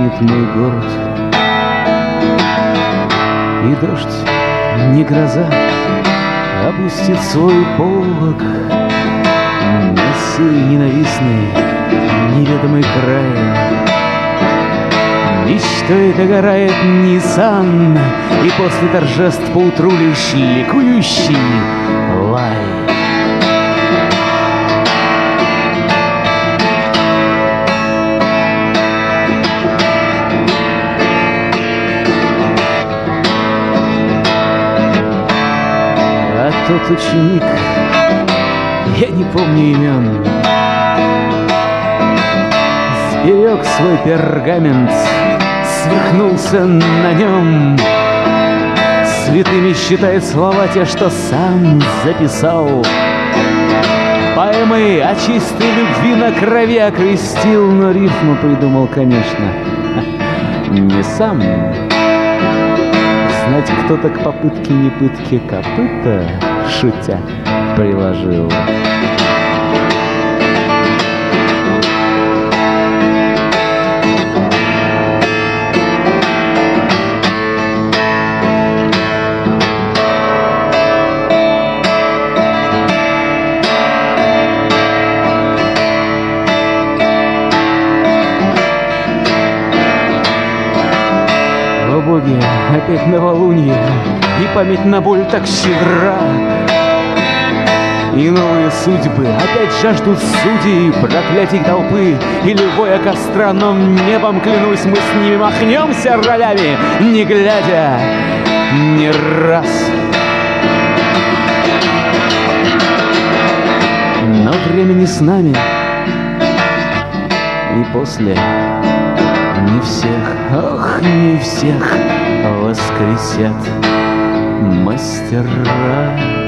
погибнет мой город. И дождь, не гроза, опустит свой полог на сей ненавистный, неведомый край. Мечтой догорает Ниссан, и после торжеств поутру лишь ликующий лай. А тот ученик, я не помню имен, сберег свой пергамент, свихнулся на нем. Святыми считает слова те, что сам записал. Поэмой о чистой любви на крови окрестил, но рифму придумал, конечно, не сам. Знать, кто-то к попытке не пытки копыта, шутя, приложил. О боги, опять новолунье, и память на боль так щедра. И новые судьбы опять жаждут судей, проклятий толпы или воя костра. Но небом, клянусь, мы с ними махнемся ролями, не глядя ни раз. Но времени с нами, и после не всех, ох, не всех воскресят мастера.